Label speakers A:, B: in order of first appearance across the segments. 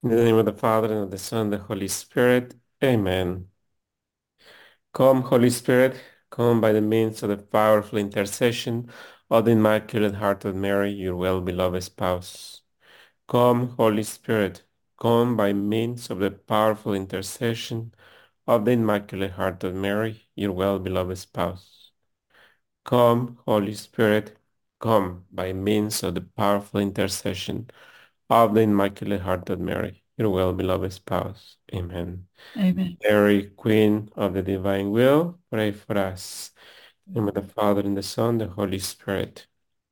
A: In the name of the Father, and of the Son, and the Holy Spirit. Amen. Come, Holy Spirit, come by the means of the powerful intercession of the Immaculate Heart of Mary, your well-beloved spouse. Come, Holy Spirit, come by means of the powerful intercession of the Immaculate Heart of Mary, your well-beloved spouse. Come, Holy Spirit, come by means of the powerful intercession of the Immaculate Heart of Mary, your well-beloved spouse. Amen.
B: Amen.
A: Mary, Queen of the Divine Will, pray for us. In the name of the Father, and the Son, the Holy Spirit.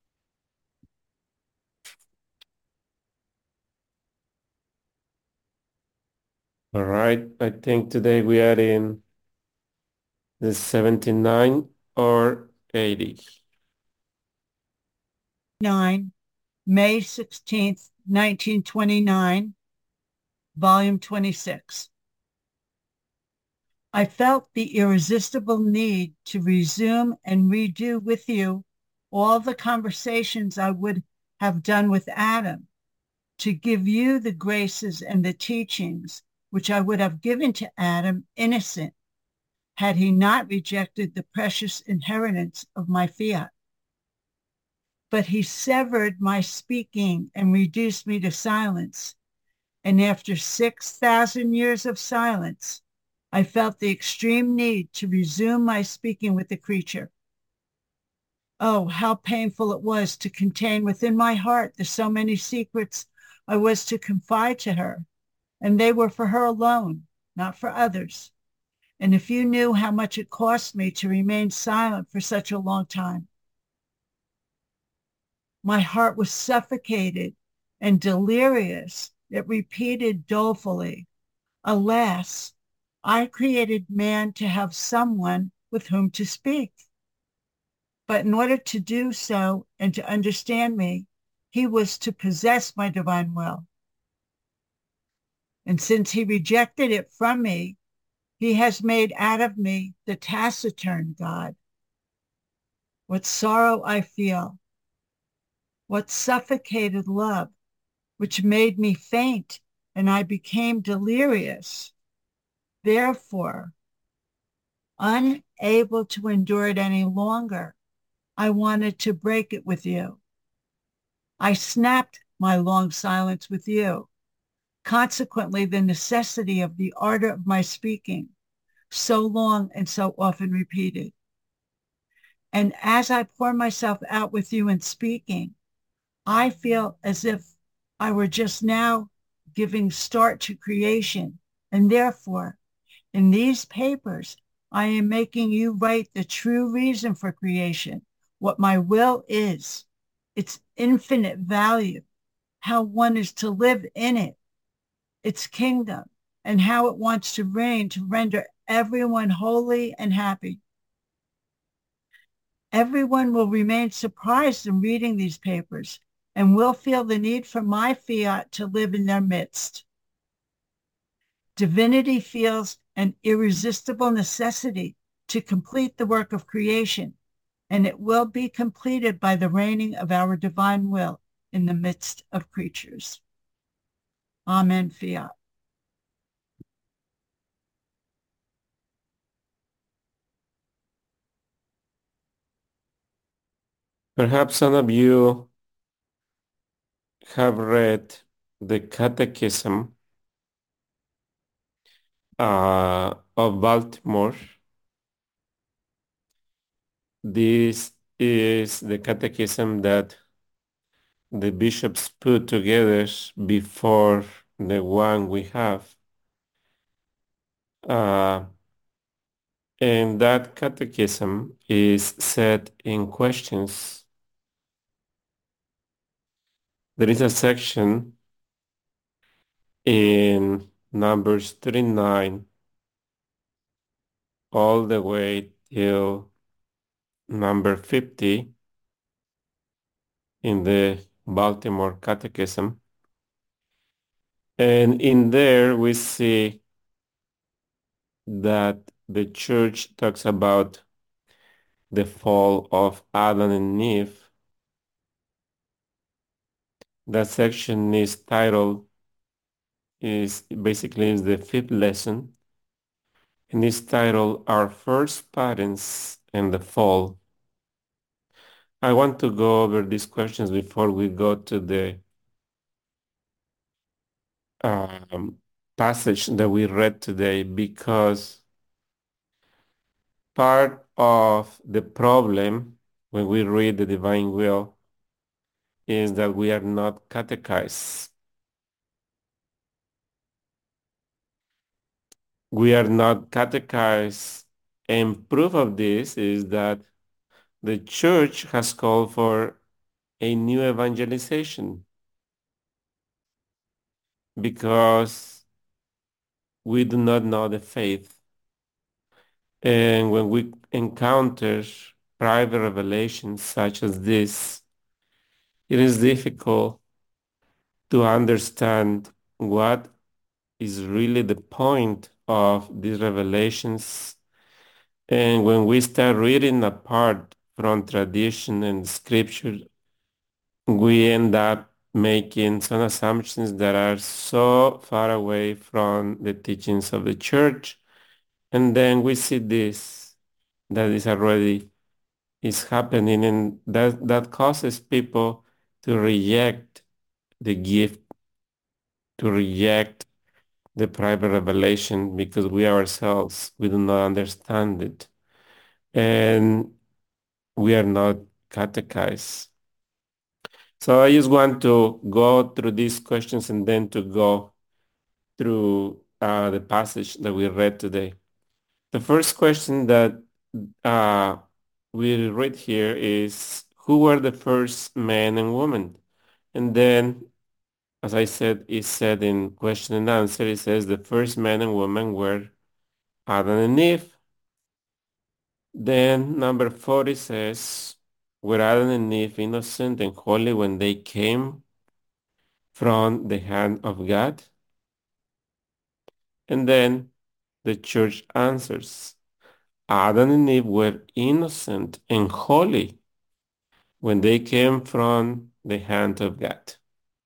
A: All right, I think today we are in the 79 or 80.
B: 9, May 16th, 1929, Volume 26. I felt the irresistible need to resume and redo with you all the conversations I would have done with Adam, to give you the graces and the teachings which I would have given to Adam innocent, had he not rejected the precious inheritance of my fiat. But he severed my speaking and reduced me to silence. And after 6,000 years of silence, I felt the extreme need to resume my speaking with the creature. Oh, how painful it was to contain within my heart the so many secrets I was to confide to her, and they were for her alone, not for others. And if you knew how much it cost me to remain silent for such a long time. My heart was suffocated and delirious. It repeated dolefully, alas, I created man to have someone with whom to speak. But in order to do so and to understand me, he was to possess my divine will. And since he rejected it from me, he has made out of me the taciturn God. What sorrow I feel, what suffocated love, which made me faint and I became delirious. Therefore, unable to endure it any longer, I wanted to break it with you. I snapped my long silence with you. Consequently, the necessity of the ardor of my speaking, so long and so often repeated. And as I pour myself out with you in speaking, I feel as if I were just now giving start to creation. And therefore, in these papers, I am making you write the true reason for creation, what my will is, its infinite value, how one is to live in it, its kingdom, and how it wants to reign to render everyone holy and happy. Everyone will remain surprised in reading these papers and will feel the need for my fiat to live in their midst. Divinity feels an irresistible necessity to complete the work of creation, and it will be completed by the reigning of our divine will in the midst of creatures. Amen, fiat.
A: Perhaps some of you have read the Catechism of Baltimore. This is the catechism that the bishops put together before the one we have. Uh, and that catechism is set in questions. There is a section in Numbers 39 all the way till number 50 in the Baltimore Catechism. And in there we see that the church talks about the fall of Adam and Eve. That section is titled is basically is the fifth lesson, and it's titled Our First Parents and the Fall. I want to go over these questions before we go to the um, passage that we read today, because part of the problem when we read the divine will is that we are not catechized. We are not catechized, and proof of this is that the church has called for a new evangelization because we do not know the faith. And when we encounter private revelations such as this, it is difficult to understand what is really the point of these revelations. And when we start reading apart from tradition and scripture, we end up making some assumptions that are so far away from the teachings of the church. And then we see this that is already is happening, and that causes people to reject the gift, to reject the private revelation, because we ourselves we do not understand it, and we are not catechized. So I just want to go through these questions and then to go through the passage that we read today. The first question that uh, we read here is, who were the first man and woman? And then, as I said, it said in question and answer, it says the first man and woman were Adam and Eve. Then number 40 says, were Adam and Eve innocent and holy when they came from the hand of God? And then the church answers, Adam and Eve were innocent and holy when they came from the hand of God.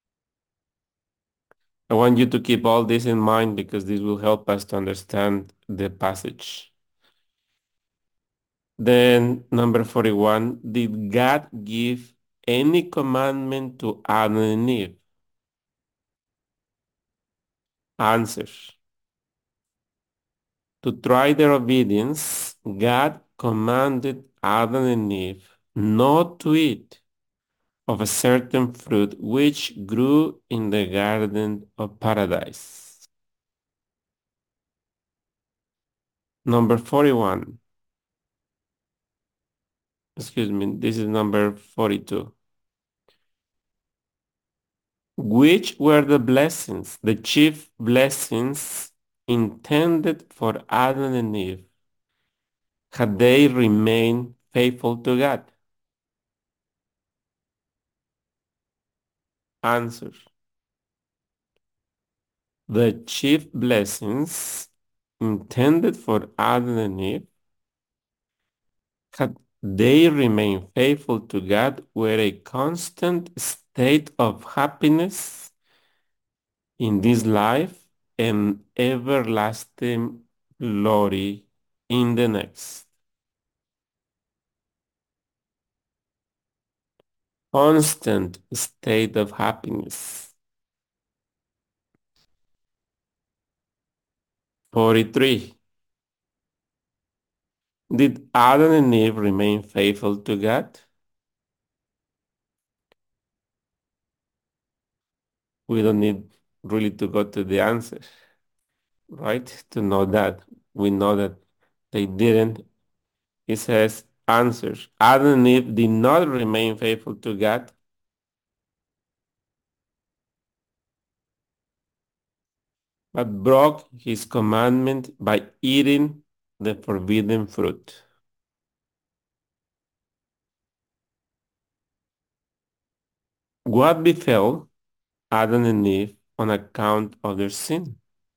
A: I want you to keep all this in mind because this will help us to understand the passage. Then number 41, did God give any commandment to Adam and Eve? Answer. To try their obedience, God commanded Adam and Eve not to eat of a certain fruit which grew in the garden of paradise. Number 41. Excuse me, this is number 42. Which were the blessings, the chief blessings intended for Adam and Eve, had they remained faithful to God? Answer. The chief blessings intended for Adam and Eve, had they remained faithful to God, were a constant state of happiness in this life and everlasting glory in the next. Constant state of happiness. 43. Did Adam and Eve remain faithful to God? We don't need really to go to the answer, right? To know that. We know that they didn't. It says answers. Adam and Eve did not remain faithful to God, but broke his commandment by eating the forbidden fruit. What befell Adam and Eve on account of their sin?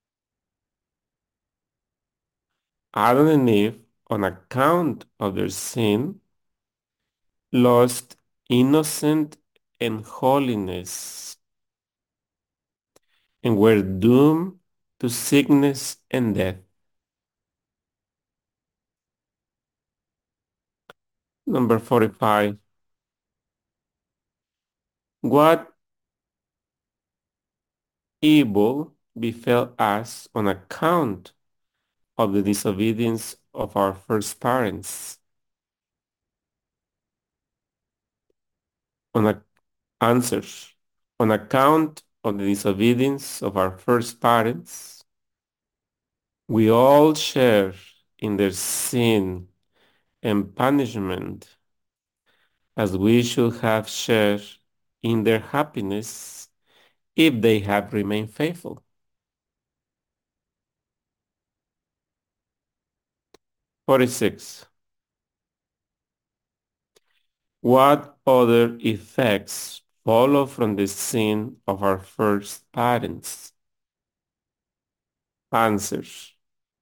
A: Adam and Eve, on account of their sin, lost innocence and holiness. and were doomed to sickness and death. Number 45. What evil befell us on account of the disobedience of our first parents? On a- Answers. On account of the disobedience of our first parents, we all share in their sin and punishment, as we should have shared in their happiness if they had remained faithful. 46. What other effects follow from the sin of our first parents? Answers.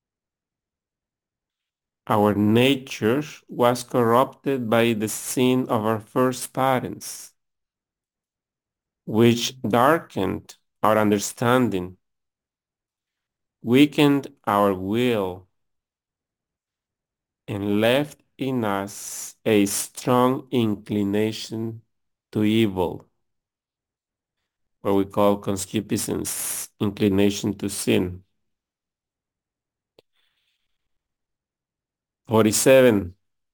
A: Our nature was corrupted by the sin of our first parents, which darkened our understanding, weakened our will, and left in us a strong inclination to evil, what we call concupiscence, inclination to sin. 47.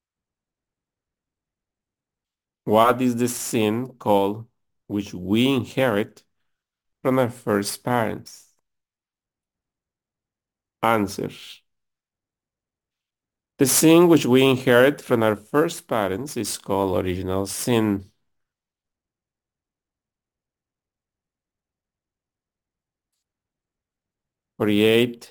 A: What is the sin called which we inherit from our first parents? Answer. The sin which we inherit from our first parents is called original sin. 48.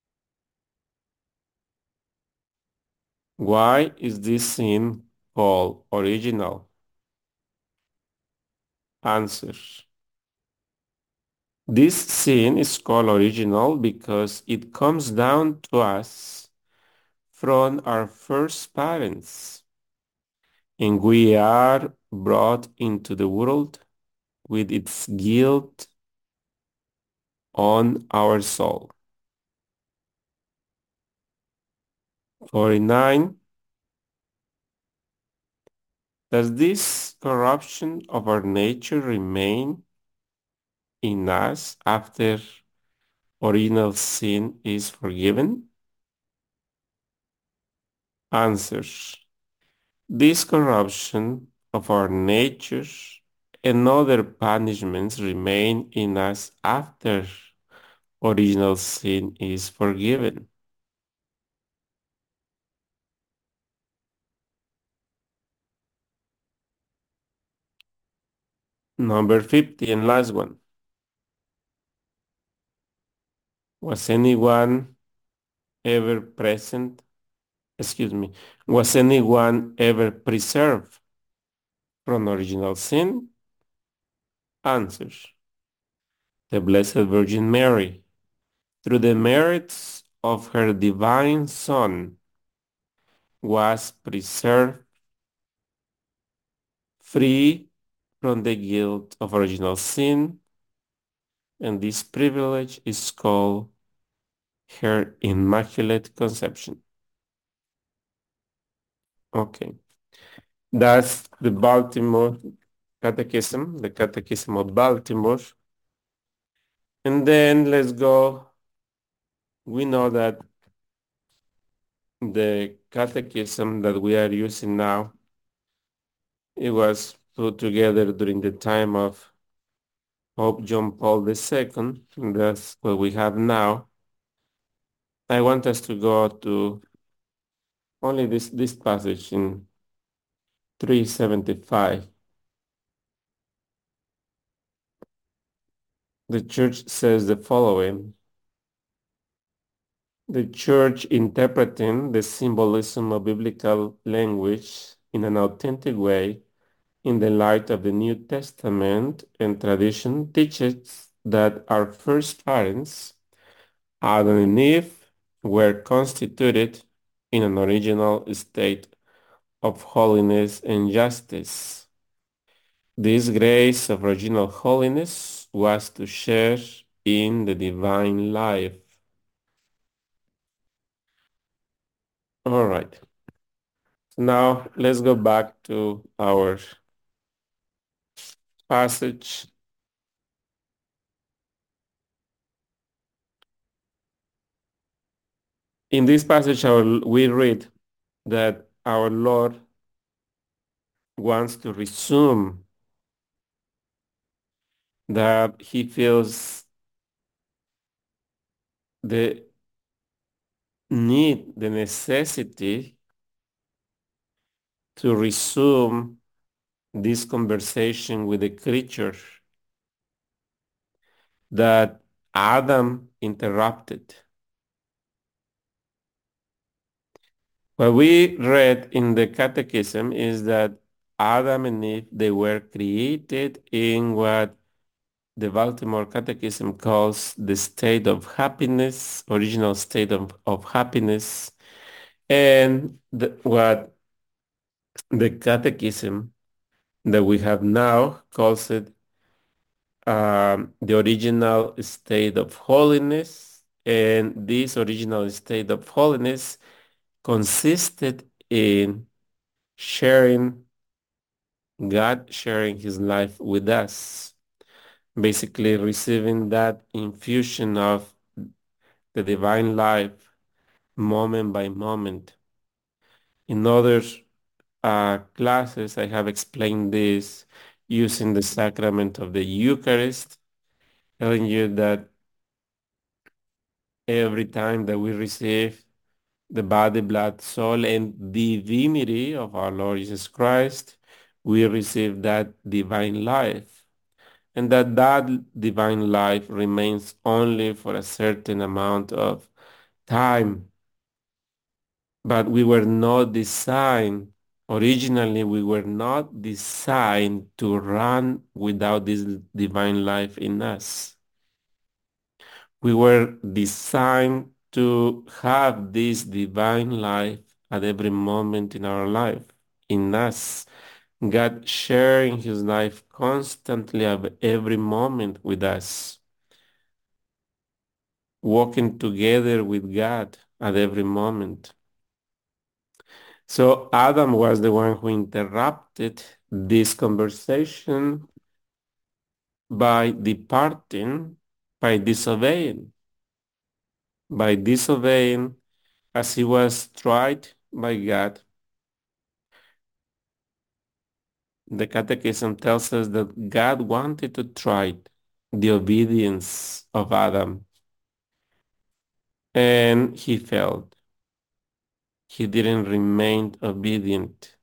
A: Why is this sin called original? Answer. This sin is called original because it comes down to us from our first parents, and we are brought into the world with its guilt on our soul. 49. Does this corruption of our nature remain in us after original sin is forgiven? Answers. This corruption of our nature and other punishments remain in us after original sin is forgiven. Number 50 and last one. Was anyone ever present? Excuse me. Was anyone ever preserved from original sin? Answers. The Blessed Virgin Mary, through the merits of her divine Son, was preserved free from the guilt of original sin, and this privilege is called her Immaculate Conception. Okay, that's the Baltimore Catechism, the Catechism of Baltimore. And then let's go. We know that the catechism that we are using now, it was put together during the time of Pope John Paul II, and that's what we have now. I want us to go to only this passage in 375. The Church says the following. The Church, interpreting the symbolism of biblical language in an authentic way in the light of the New Testament and tradition, teaches that our first parents, Adam and Eve, were constituted in an original state of holiness and justice. This grace of original holiness was to share in the divine life. All right. Now let's go back to our passage. In this passage, we read that our Lord wants to resume, that he feels the need, the necessity to resume this conversation with the creature that Adam interrupted. What we read in the Catechism is that Adam and Eve, they were created in what the Baltimore Catechism calls the state of happiness, original state of happiness, and what the Catechism that we have now calls it the original state of holiness. And this original state of holiness consisted in sharing, God sharing his life with us, basically receiving that infusion of the divine life moment by moment. In other classes, I have explained this using the sacrament of the Eucharist, telling you that every time that we receive the body, blood, soul, and divinity of our Lord Jesus Christ, we receive that divine life. And that divine life remains only for a certain amount of time. But we were not designed, originally, we were not designed to run without this divine life in us. We were designed to have this divine life at every moment in our life, in us. God sharing his life constantly at every moment with us, walking together with God at every moment. So Adam was the one who interrupted this conversation by departing, by disobeying, by disobeying as he was tried by God. The Catechism tells us that God wanted to try the obedience of Adam, and he failed. He didn't remain obedient.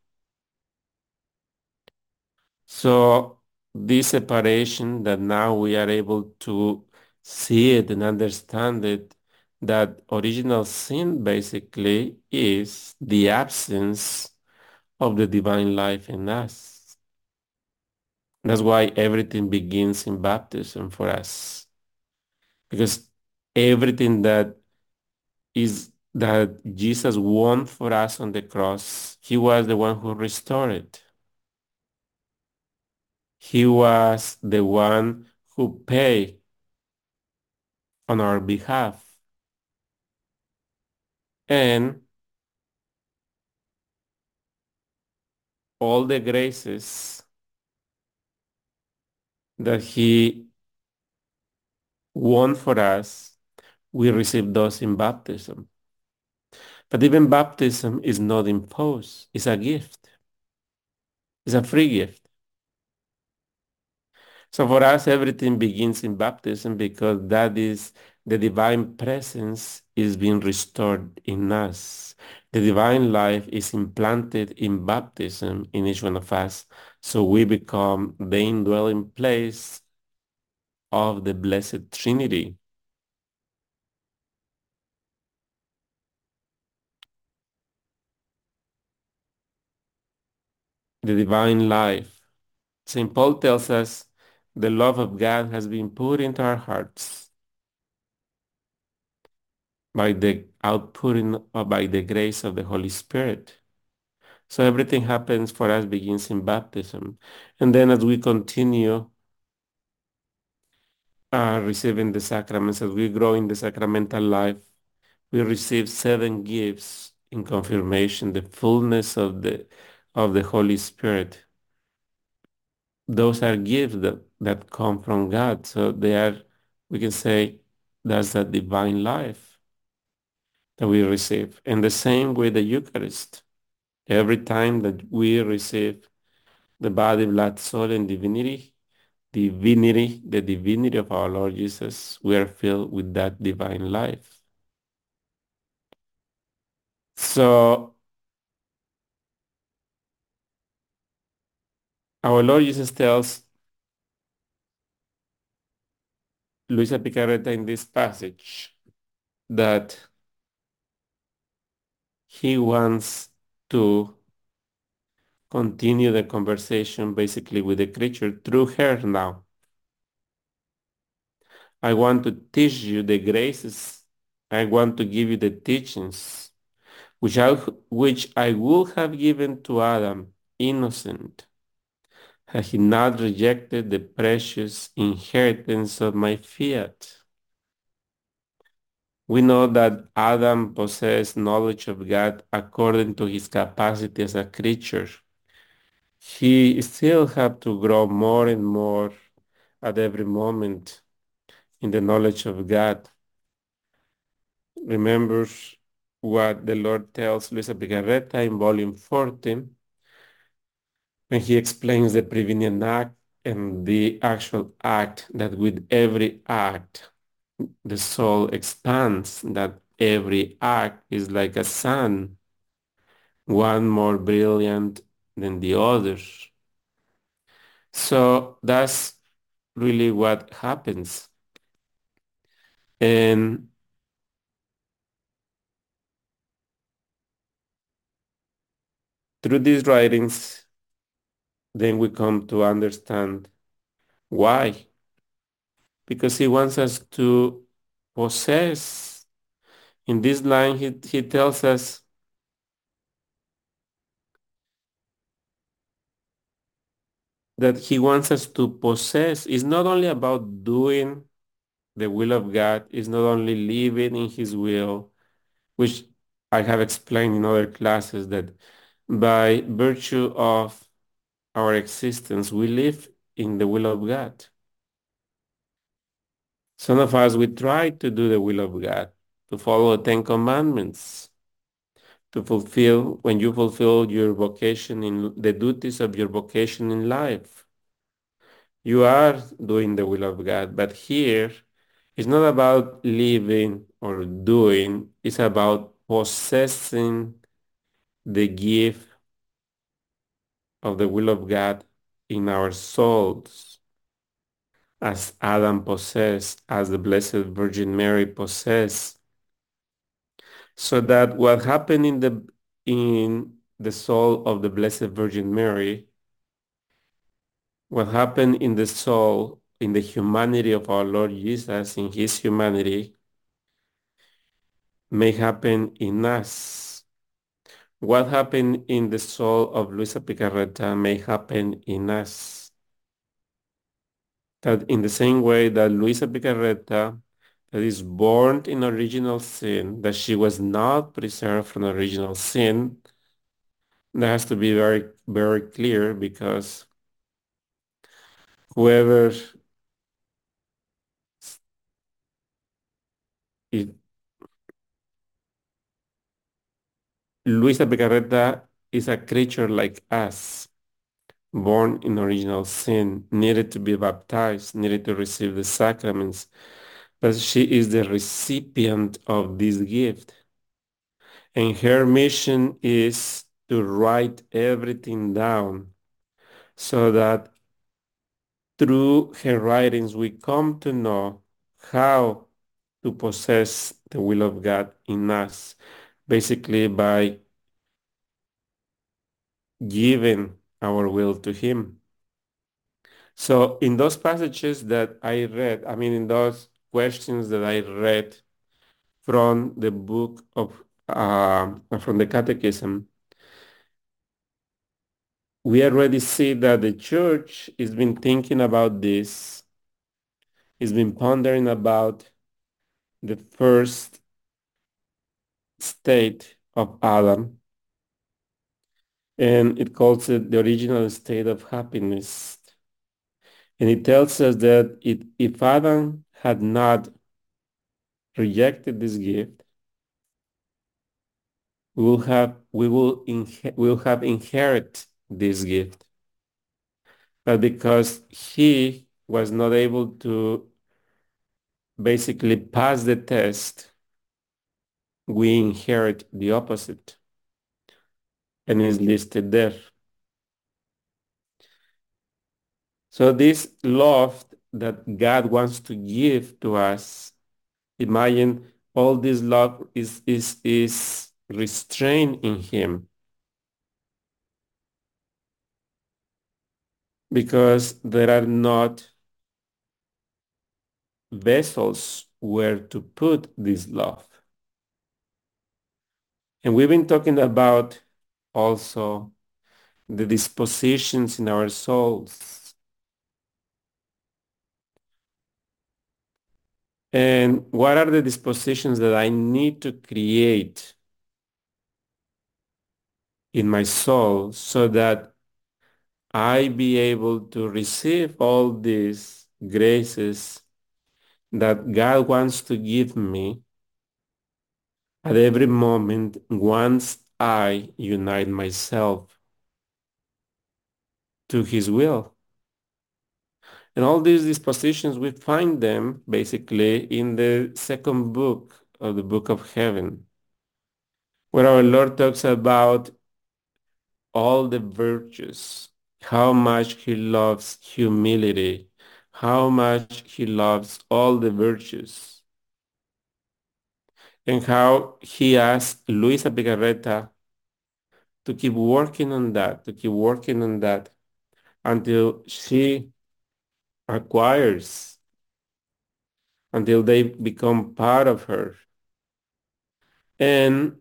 A: So this separation that now we are able to see it and understand it, that original sin basically is the absence of the divine life in us. That's why everything begins in baptism for us. Because everything that Jesus won for us on the cross, he was the one who restored it. He was the one who paid on our behalf. And all the graces that he won for us, we receive those in baptism. But even baptism is not imposed, it's a gift, it's a free gift. So for us, everything begins in baptism because that is the divine presence is being restored in us. The divine life is implanted in baptism in each one of us. So we become the indwelling place of the Blessed Trinity. The divine life. St. Paul tells us the love of God has been put into our hearts by the outpouring or by the grace of the Holy Spirit. So everything happens for us begins in baptism. And then as we continue are receiving the sacraments, as we grow in the sacramental life, we receive seven gifts in confirmation, the fullness of the Holy Spirit. Those are gifts that come from God. So they are, we can say, that's a divine life that we receive. And the same with the Eucharist. Every time that we receive the body, blood, soul, and the divinity of our Lord Jesus, we are filled with that divine life. So our Lord Jesus tells Luisa Picarreta in this passage that he wants to continue the conversation basically with the creature through her now. I want to teach you the graces. I want to give you the teachings which I would have given to Adam innocent had he not rejected the precious inheritance of my fiat. We know that Adam possessed knowledge of God according to his capacity as a creature. He still had to grow more and more at every moment in the knowledge of God. Remember what the Lord tells Luisa Picarreta in volume 14 when he explains the prevenient act and the actual act, that with every act the soul expands, that every act is like a sun, one more brilliant than the other. So that's really what happens. And through these writings, then we come to understand why. Because he wants us to possess. In this line, he tells us that he wants us to possess. It's not only about doing the will of God, it's not only living in his will, which I have explained in other classes that by virtue of our existence, we live in the will of God. Some of us, we try to do the will of God, to follow the Ten Commandments, to fulfill, when you fulfill your vocation in the duties of your vocation in life. You are doing the will of God, but here it's not about living or doing, it's about possessing the gift of the will of God in our souls, as Adam possessed, as the Blessed Virgin Mary possessed, so that what happened in the soul of the Blessed Virgin Mary, what happened in the soul, in the humanity of our Lord Jesus, in his humanity, may happen in us. What happened in the soul of Luisa Picarreta may happen in us. That in the same way that Luisa Picarreta, that is born in original sin, that she was not preserved from original sin, that has to be very, very clear, because whoever, if Luisa Picarreta is a creature like us, born in original sin, needed to be baptized, needed to receive the sacraments, but she is the recipient of this gift. And her mission is to write everything down so that through her writings we come to know how to possess the will of God in us, basically by giving our will to Him. So in those passages that I read, I mean, in those questions that I read from the book of, from the Catechism, we already see that the church has been thinking about this He's been pondering about the first state of Adam, and it calls it the original state of happiness. And it tells us that if Adam had not rejected this gift, we will have inherit this gift. But because he was not able to basically pass the test, we inherit the opposite, and is listed there. So this love that God wants to give to us, imagine all this love is restrained in him because there are not vessels where to put this love. And we've been talking about also the dispositions in our souls. And what are the dispositions that I need to create in my soul so that I be able to receive all these graces that God wants to give me at every moment once I unite myself to His will. And all these dispositions, we find them basically in the second book of the Book of Heaven, where our Lord talks about all the virtues, how much He loves humility, how much He loves all the virtues, and how He asked Luisa Picarreta to keep working on that, to keep working on that until she acquires, until they become part of her. And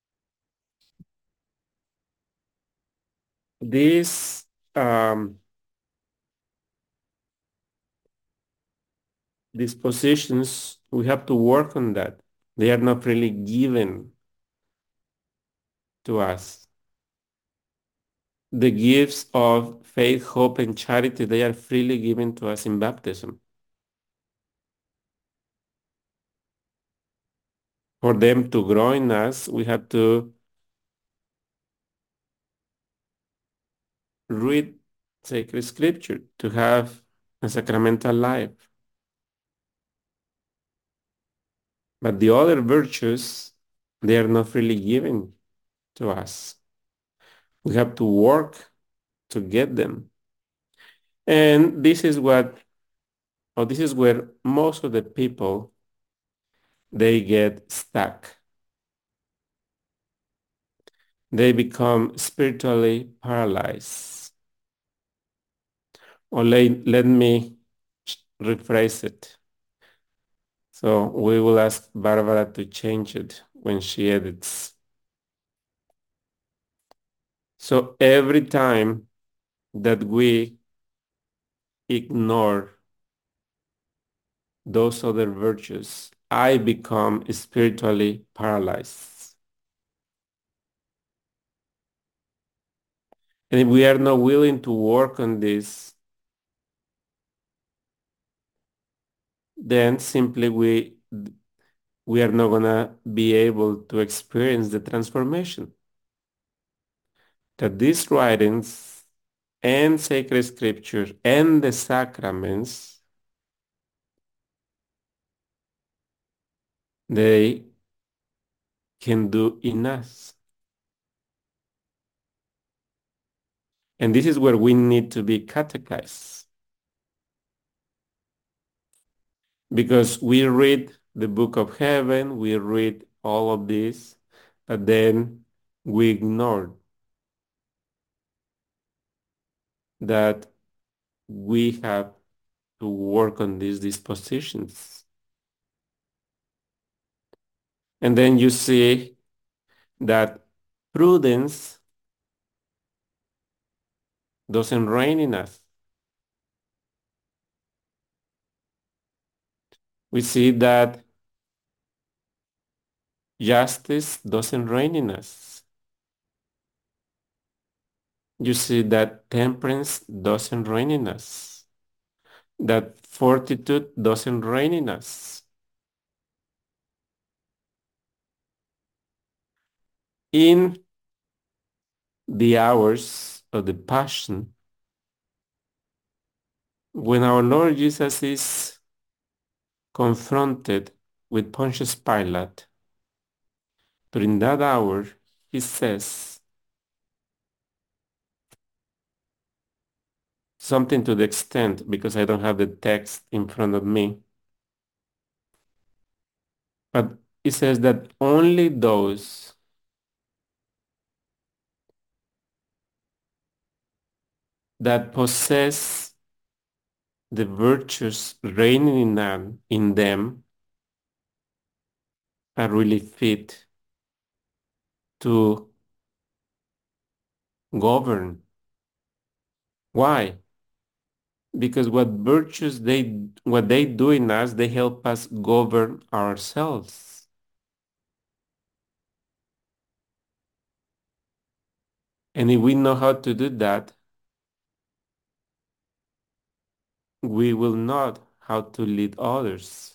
A: these dispositions, we have to work on that. They are not really given to us. The gifts of faith, hope, and charity, they are freely given to us in baptism. For them to grow in us, we have to read sacred scripture to have a sacramental life. But the other virtues, they are not freely given to us. We have to work to get them. And this is where most of the people, they get stuck. They become spiritually paralyzed. Or let me rephrase it. So we will ask Barbara to change it when she edits. So every time that we ignore those other virtues, I become spiritually paralyzed. And if we are not willing to work on this, then simply we are not gonna be able to experience the transformation that these writings and sacred scripture and the sacraments, they can do in us. And this is where we need to be catechized. Because we read the book of heaven, we read all of this, but then we ignore that we have to work on these dispositions. And then you see that prudence doesn't reign in us. We see that justice doesn't reign in us. You see that temperance doesn't reign in us, that fortitude doesn't reign in us. In the hours of the Passion, when our Lord Jesus is confronted with Pontius Pilate, during that hour, he says something to the extent, because I don't have the text in front of me, but he says that only those that possess the virtues reigning in them are really fit to govern. Why? Because what they do in us, they help us govern ourselves. And if we know how to do that, we will know how to lead others.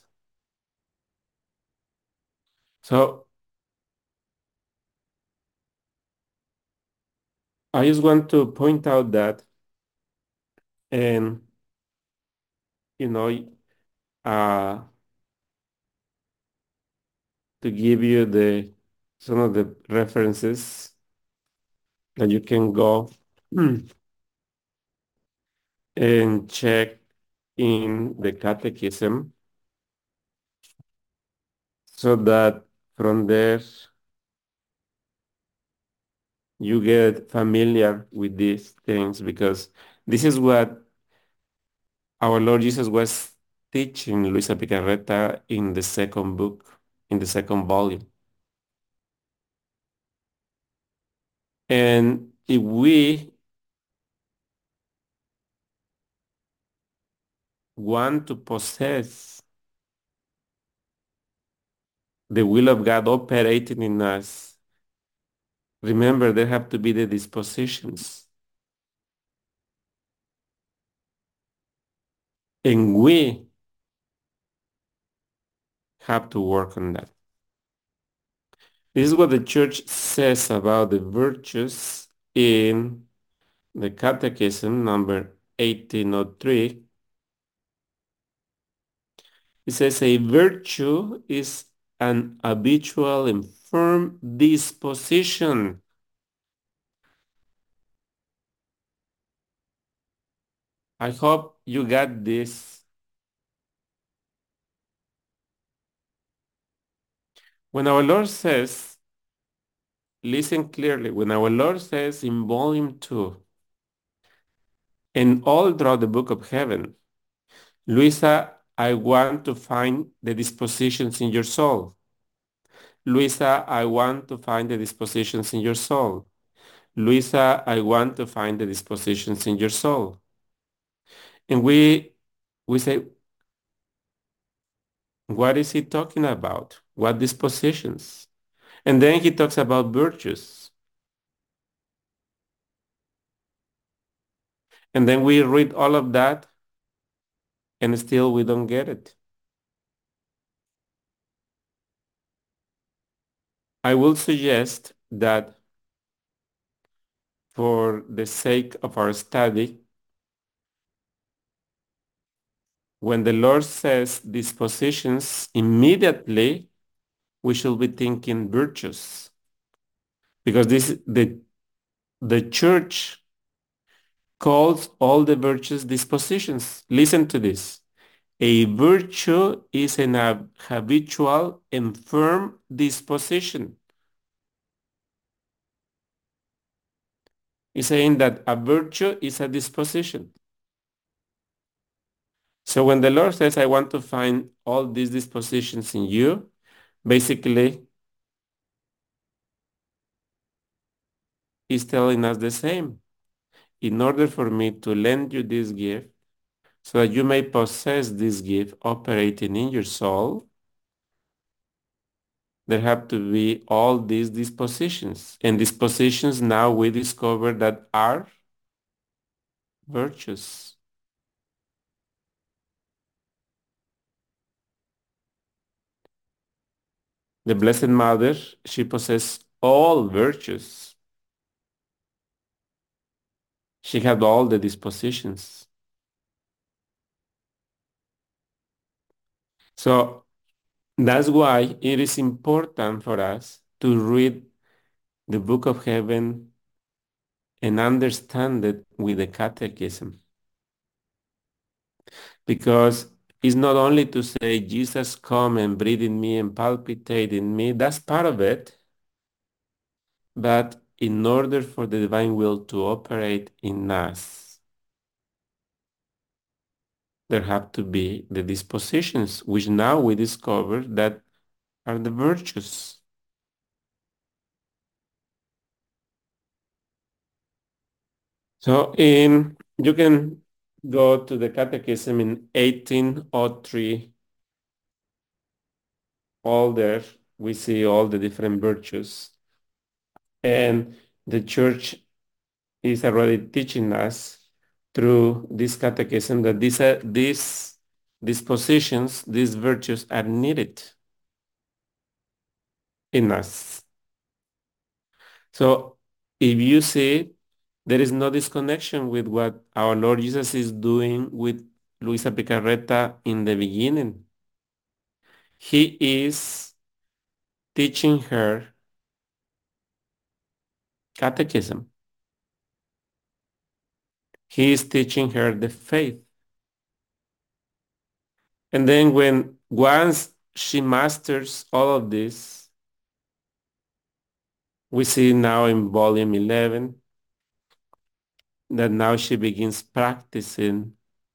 A: So I just want to point out that, and you know, uh, to give you the some of the references that you can go and check in the catechism, so that from there you get familiar with these things, because this is what our Lord Jesus was teaching Luisa Picarreta in the second book, in the second volume. And if we want to possess the will of God operating in us, remember there have to be the dispositions. And we have to work on that. This is what the church says about the virtues in the Catechism number 1803. It says a virtue is an habitual and firm disposition. I hope you got this. When our Lord says, listen clearly, when our Lord says in volume 2, and all throughout the book of heaven, Luisa, I want to find the dispositions in your soul. Luisa, I want to find the dispositions in your soul. Luisa, I want to find the dispositions in your soul. And we say, what is he talking about? What dispositions? And then he talks about virtues. And then we read all of that and still we don't get it. I will suggest that for the sake of our study, when the Lord says dispositions, immediately we should be thinking virtues. Because the church calls all the virtues dispositions. Listen to this. A virtue is an habitual and firm disposition. He's saying that a virtue is a disposition. So when the Lord says, I want to find all these dispositions in you, basically, He's telling us the same. In order for me to lend you this gift, so that you may possess this gift operating in your soul, there have to be all these dispositions. And dispositions now we discover that are virtues. The Blessed Mother, she possessed all virtues. She had all the dispositions. So that's why it is important for us to read the Book of Heaven and understand it with the Catechism. Because it's not only to say, Jesus, come and breathe in me and palpitate in me, that's part of it. But in order for the divine will to operate in us, there have to be the dispositions, which now we discover that are the virtues. So you can go to the Catechism in 1803. All there we see all the different virtues. And the church is already teaching us through this catechism that these dispositions, these virtues are needed in us. So if you see, there is no disconnection with what our Lord Jesus is doing with Luisa Picarreta in the beginning. He is teaching her catechism. He is teaching her the faith. And then when once she masters all of this, we see now in volume 11 that now she begins practicing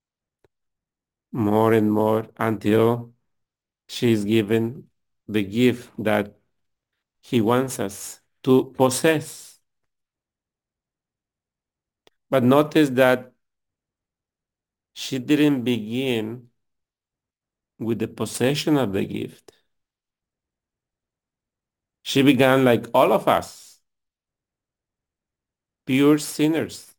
A: more and more until she is given the gift that he wants us to possess. But notice that she didn't begin with the possession of the gift. She began like all of us, pure sinners.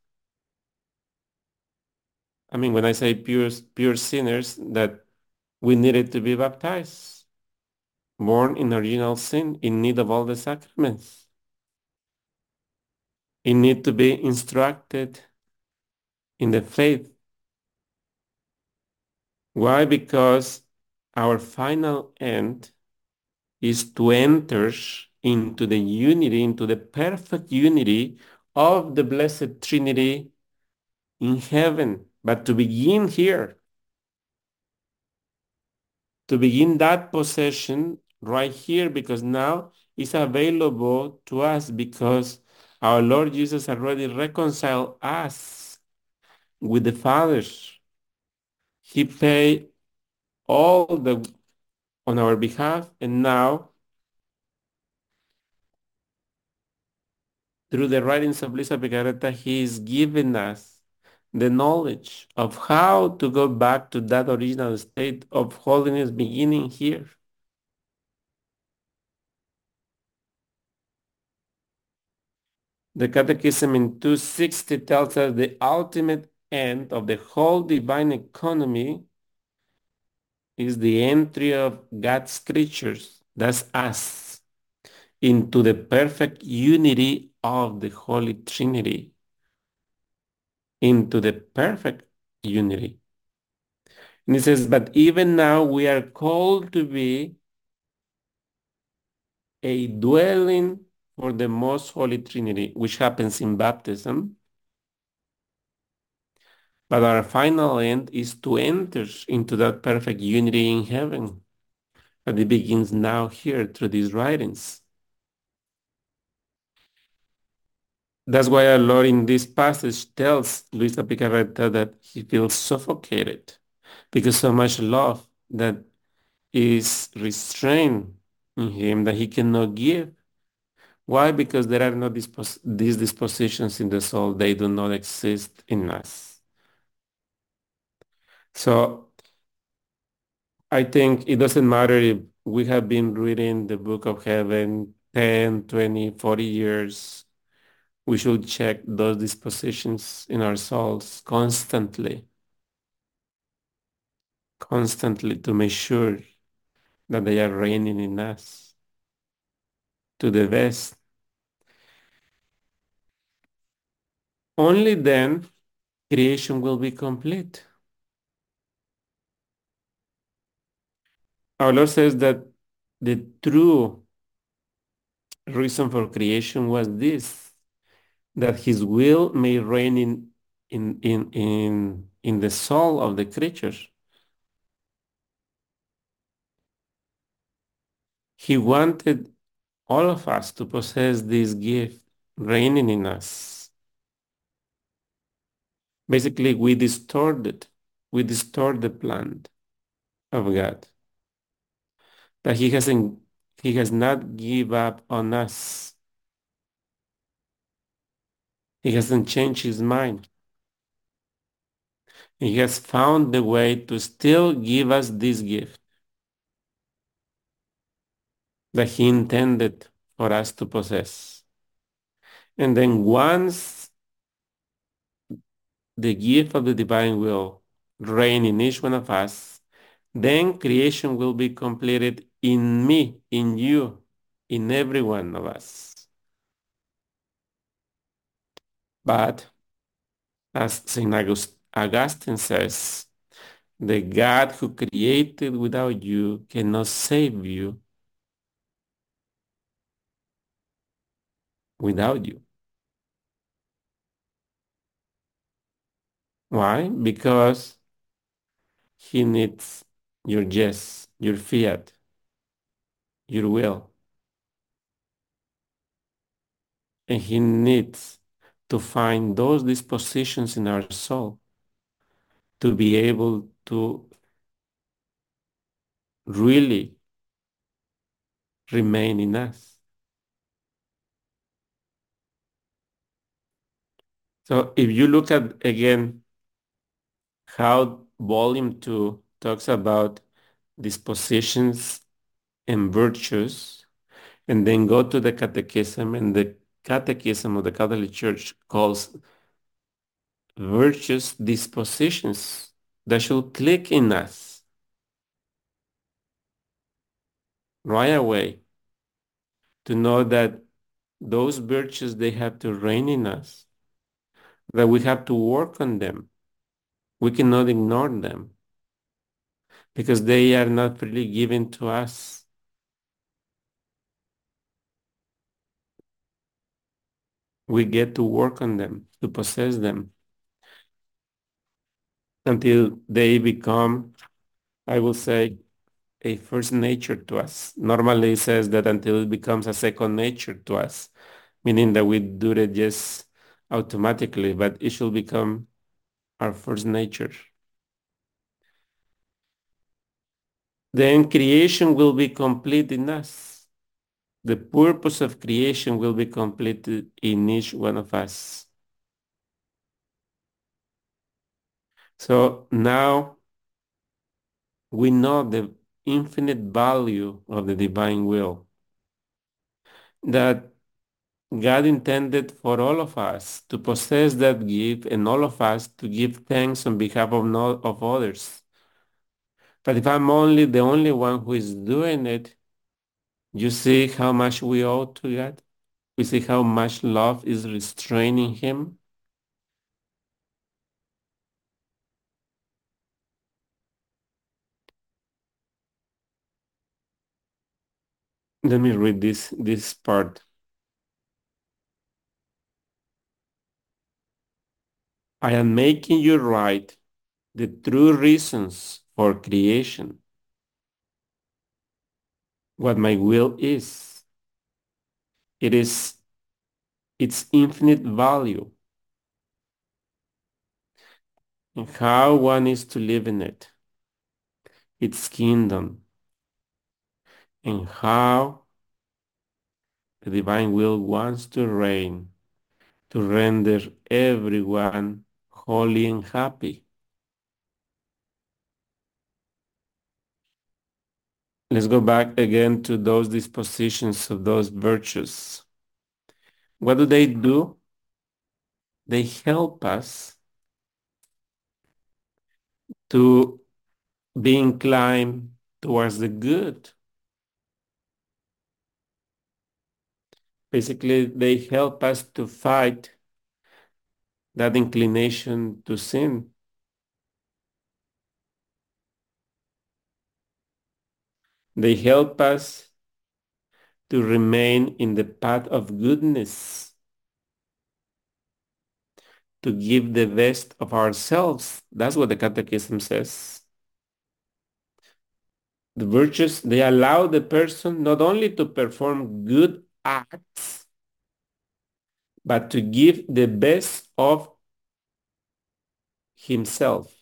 A: I mean, when I say pure sinners, that we needed to be baptized, born in original sin, in need of all the sacraments, in need to be instructed in the faith. Why? Because our final end is to enter into the unity, into the perfect unity of the Blessed Trinity in heaven. But to begin here, to begin that possession right here, because now it's available to us because our Lord Jesus already reconciled us with the Father. He paid all the on our behalf, and now through the writings of Lisa Picareta, he is giving us the knowledge of how to go back to that original state of holiness beginning here. The Catechism in 260 tells us the ultimate end of the whole divine economy is the entry of God's creatures, that's us, into the perfect unity of the Holy Trinity, into the perfect unity. And he says, but even now we are called to be a dwelling for the most Holy Trinity, which happens in baptism. But our final end is to enter into that perfect unity in heaven. But it begins now here through these writings. That's why our Lord in this passage tells Luisa Picarreta that he feels suffocated because so much love that is restrained in him that he cannot give. Why? Because there are no these dispositions in the soul. They do not exist in us. So I think it doesn't matter if we have been reading the book of heaven 10, 20, 40 years. We should check those dispositions in our souls constantly to make sure that they are reigning in us to the best. Only then creation will be complete. Our Lord says that the true reason for creation was this, that his will may reign in the soul of the creatures. He wanted all of us to possess this gift reigning in us. Basically, we distort the plan of God. That he has not give up on us. He hasn't changed his mind. He has found the way to still give us this gift that he intended for us to possess. And then once the gift of the divine will reign in each one of us, then creation will be completed in me, in you, in every one of us. But as St. Augustine says, the God who created without you cannot save you without you. Why? Because he needs your yes, your fiat, your will. And he needs to find those dispositions in our soul to be able to really remain in us. So if you look at again how volume 2 talks about dispositions and virtues, and then go to the catechism, and the catechism of the Catholic Church calls virtuous dispositions that should click in us right away to know that those virtues they have to reign in us, that we have to work on them. We cannot ignore them because they are not freely given to us. We get to work on them, to possess them until they become, I will say, a first nature to us. Normally it says that until it becomes a second nature to us, meaning that we do it just automatically, but it should become our first nature. Then creation will be complete in us. The purpose of creation will be completed in each one of us. So now we know the infinite value of the divine will that God intended for all of us to possess that gift and all of us to give thanks on behalf of, no, of others. But if I'm only the only one who is doing it, you see how much we owe to God? We see how much love is restraining him? Let me read this part. I am making you write the true reasons for creation, what my will is. It is its infinite value and how one is to live in it, its kingdom, and how the divine will wants to reign, to render everyone holy and happy. let's go back again to those dispositions of those virtues. What do? They help us to be inclined towards the good. Basically, they help us to fight that inclination to sin. They help us to remain in the path of goodness, to give the best of ourselves. That's what the Catechism says. The virtues, they allow the person not only to perform good acts, but to give the best of himself.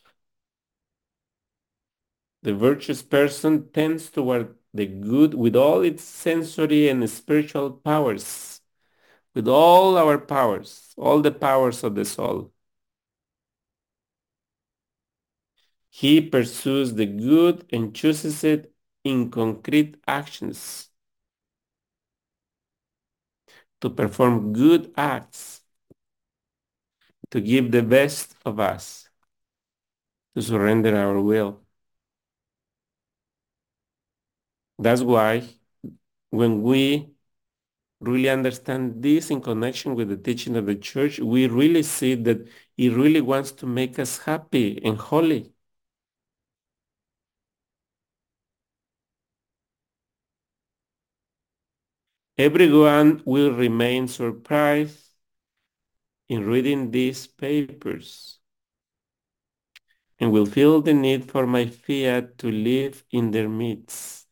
A: The virtuous person tends toward the good with all its sensory and spiritual powers, with all our powers, all the powers of the soul. He pursues the good and chooses it in concrete actions to perform good acts, to give the best of us, to surrender our will. That's why when we really understand this in connection with the teaching of the church, we really see that it really wants to make us happy and holy. Everyone will remain surprised in reading these papers and will feel the need for my fiat to live in their midst.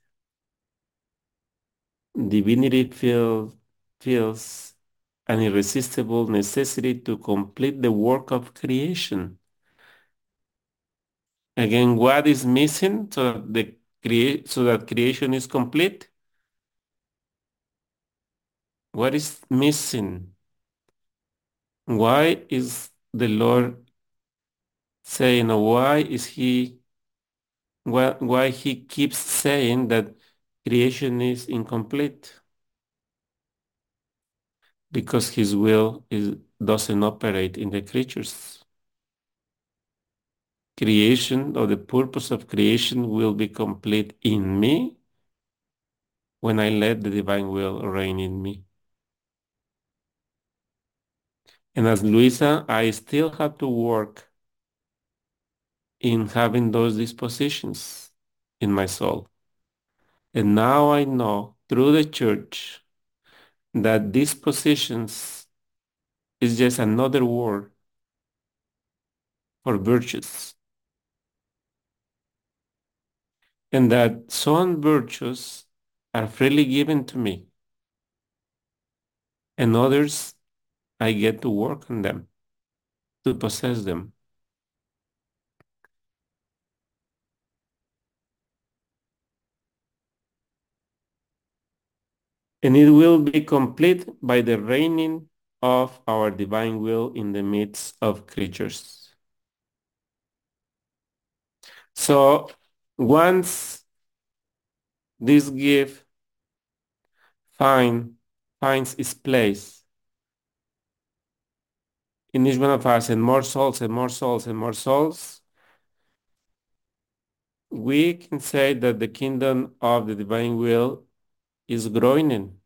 A: Divinity feels an irresistible necessity to complete the work of creation. Again, what is missing so that creation is complete? What is missing? Why is the Lord saying, or why he keeps saying that creation is incomplete? Because his will doesn't operate in the creatures. Creation, or the purpose of creation, will be complete in me when I let the divine will reign in me. And as Luisa, I still have to work in having those dispositions in my soul. And now I know through the church that dispositions is just another word for virtues. And that some virtues are freely given to me, and others I get to work on them, to possess them. And it will be complete by the reigning of our divine will in the midst of creatures. So once this gift find, finds its place in each one of us, and more souls and more souls and more souls, we can say that the kingdom of the divine will is growing in.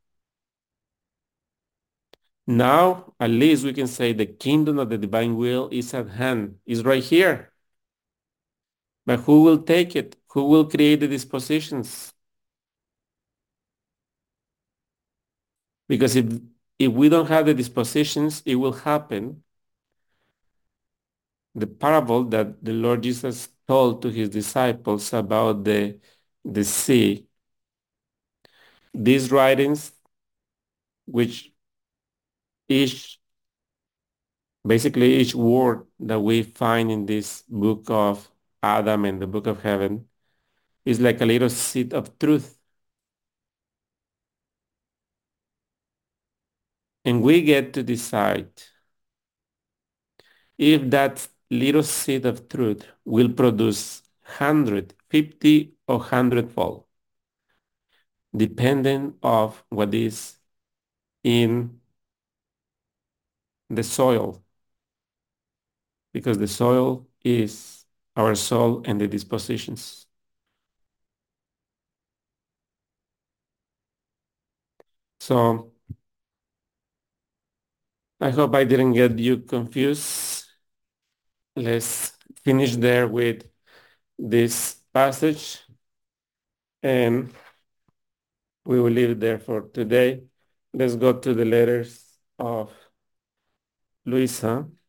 A: Now, at least we can say the kingdom of the divine will is at hand, is right here. But who will take it? Who will create the dispositions? Because if we don't have the dispositions, it will happen. The parable that the Lord Jesus told to his disciples about the sea, these writings, which each basically each word that we find in this book of Adam and the book of heaven is like a little seed of truth. And we get to decide if that little seed of truth will produce 150 or 100-fold. dependent of what is in the soil, because the soil is our soul and the dispositions. So I hope I didn't get you confused. Let's finish there with this passage and we will leave it there for today. Let's go to the letters of Luisa.